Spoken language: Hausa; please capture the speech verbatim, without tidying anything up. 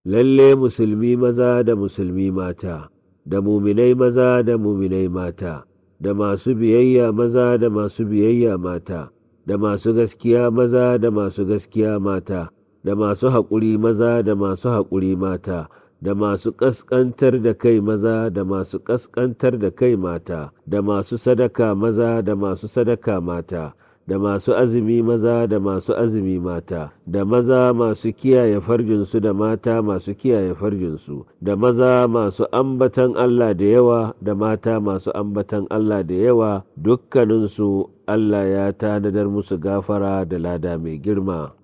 lalle musulmi maza da musulmi mata, da muminai maza da muminai mata, da masu biyayya maza da masu biyayya mata, da masu gaskiya maza da masu gaskiya mata, da masu haƙuri maza da masu haƙuri mata, da masu ƙasƙantar da kai maza da masu ƙasƙantar da kai mata, da masu sadaka maza da masu sadaka mata, da masu azumi maza da masu azumi mata, da maza masu kiyaye farjinsu da mata masu kiyaye farjinsu, da maza masu ambatan Allah da yawa da mata masu ambatan Allah da yawa, dukkaninsu Allah ya tanadar musu gafara da lada mai girma.